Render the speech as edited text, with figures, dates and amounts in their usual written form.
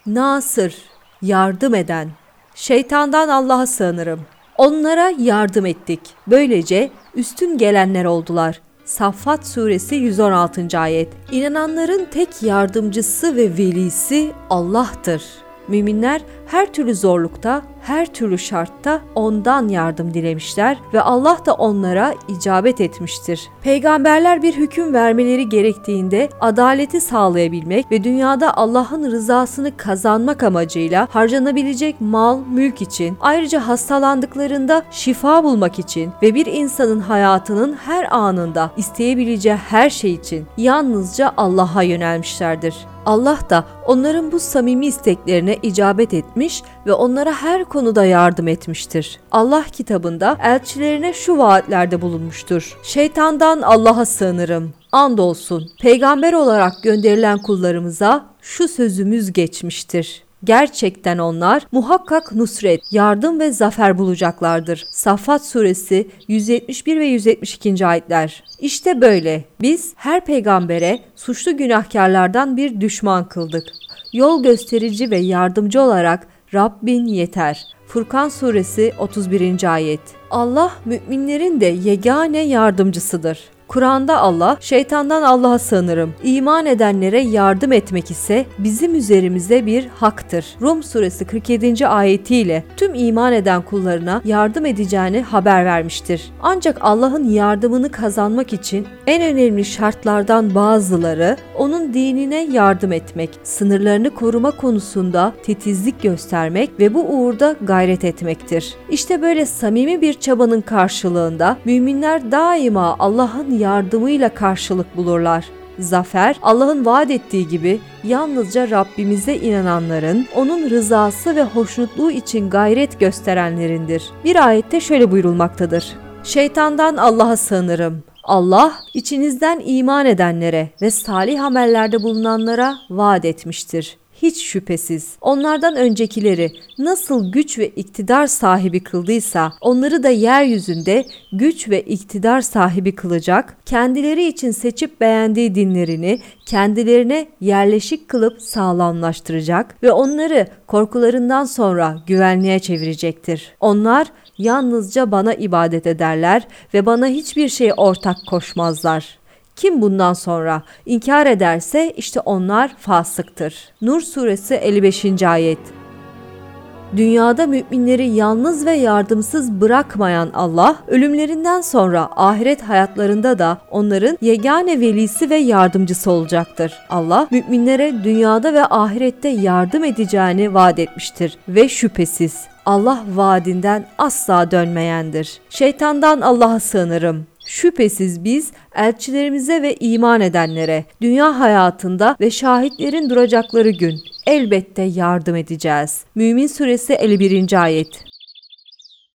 Nasır, yardım eden. Şeytandan Allah'a sığınırım. Onlara yardım ettik. Böylece üstün gelenler oldular. Saffat suresi 116. ayet. İnananların tek yardımcısı ve velisi Allah'tır. Müminler her türlü zorlukta, her türlü şartta ondan yardım dilemişler ve Allah da onlara icabet etmiştir. Peygamberler bir hüküm vermeleri gerektiğinde adaleti sağlayabilmek ve dünyada Allah'ın rızasını kazanmak amacıyla harcanabilecek mal, mülk için, ayrıca hastalandıklarında şifa bulmak için ve bir insanın hayatının her anında isteyebileceği her şey için yalnızca Allah'a yönelmişlerdir. Allah da onların bu samimi isteklerine icabet etmiş ve onlara her konuda yardım etmiştir. Allah kitabında elçilerine şu vaatlerde bulunmuştur. Şeytandan Allah'a sığınırım. Andolsun peygamber olarak gönderilen kullarımıza şu sözümüz geçmiştir. Gerçekten onlar muhakkak nusret, yardım ve zafer bulacaklardır. Saffat suresi 171 ve 172. ayetler. İşte böyle biz her peygambere suçlu günahkarlardan bir düşman kıldık. Yol gösterici ve yardımcı olarak Rabbin yeter. Furkan suresi 31. ayet. Allah müminlerin de yegane yardımcısıdır. Kur'an'da Allah, şeytandan Allah'a sığınırım. İman edenlere yardım etmek ise bizim üzerimize bir haktır. Rum suresi 47. ayetiyle tüm iman eden kullarına yardım edeceğini haber vermiştir. Ancak Allah'ın yardımını kazanmak için en önemli şartlardan bazıları onun dinine yardım etmek, sınırlarını koruma konusunda titizlik göstermek ve bu uğurda gayret etmektir. İşte böyle samimi bir çabanın karşılığında müminler daima Allah'ın yardımıyla karşılık bulurlar. Zafer, Allah'ın vaat ettiği gibi yalnızca Rabbimize inananların, onun rızası ve hoşnutluğu için gayret gösterenlerindir. Bir ayette şöyle buyurulmaktadır. Şeytandan Allah'a sığınırım. Allah, içinizden iman edenlere ve salih amellerde bulunanlara vaat etmiştir. Hiç şüphesiz onlardan öncekileri nasıl güç ve iktidar sahibi kıldıysa onları da yeryüzünde güç ve iktidar sahibi kılacak, kendileri için seçip beğendiği dinlerini kendilerine yerleşik kılıp sağlamlaştıracak ve onları korkularından sonra güvenliğe çevirecektir. Onlar yalnızca bana ibadet ederler ve bana hiçbir şey ortak koşmazlar. Kim bundan sonra inkar ederse işte onlar fasıktır. Nur suresi 55. ayet. Dünyada müminleri yalnız ve yardımsız bırakmayan Allah, ölümlerinden sonra ahiret hayatlarında da onların yegane velisi ve yardımcısı olacaktır. Allah, müminlere dünyada ve ahirette yardım edeceğini vaat etmiştir ve şüphesiz Allah vaadinden asla dönmeyendir. Şeytandan Allah'a sığınırım. Şüphesiz biz elçilerimize ve iman edenlere dünya hayatında ve şahitlerin duracakları gün elbette yardım edeceğiz. Mümin suresi 51. ayet.